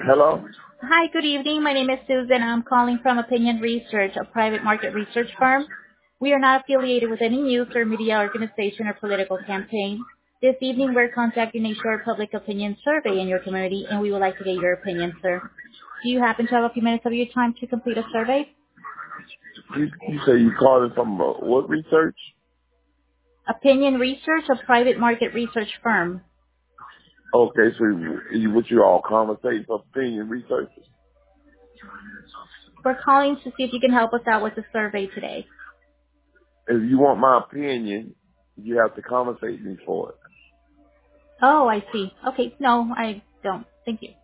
Hello? Hi, good evening. My name is Susan. I'm calling from Opinion Research, a private market research firm. We are not affiliated with any news or media organization or political campaign. This evening, we're conducting a short public opinion survey in your community, and we would like to get your opinion, sir. Do you happen to have a few minutes of your time to complete a survey? You say you calling from what research? Opinion Research, a private market research firm. Okay, so what you all conversate for opinion research? We're calling to see if you can help us out with the survey today. If you want my opinion, you have to conversate me for it. Oh, I see. Okay, no, I don't. Thank you.